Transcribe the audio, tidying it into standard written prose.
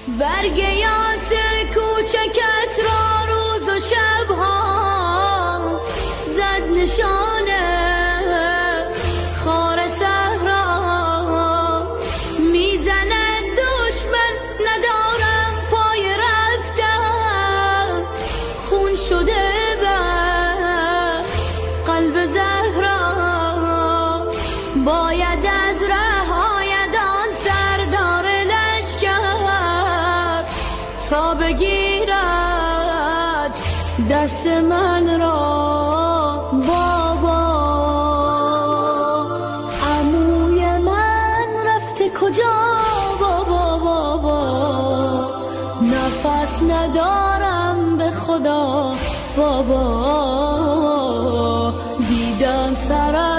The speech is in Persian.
برگ یاس کوچکت را روز و شبها زد نشانه خار صحرا. میزند دشمن ندارم پای رفتن، خون شده بر قلب زهرا. باید از ره آید آن سردار لشکر تا بگیرد دست من را. بابا عموی من رفته کجا؟ بابا بابا نفس ندارم به خدا. بابا دیدم سرم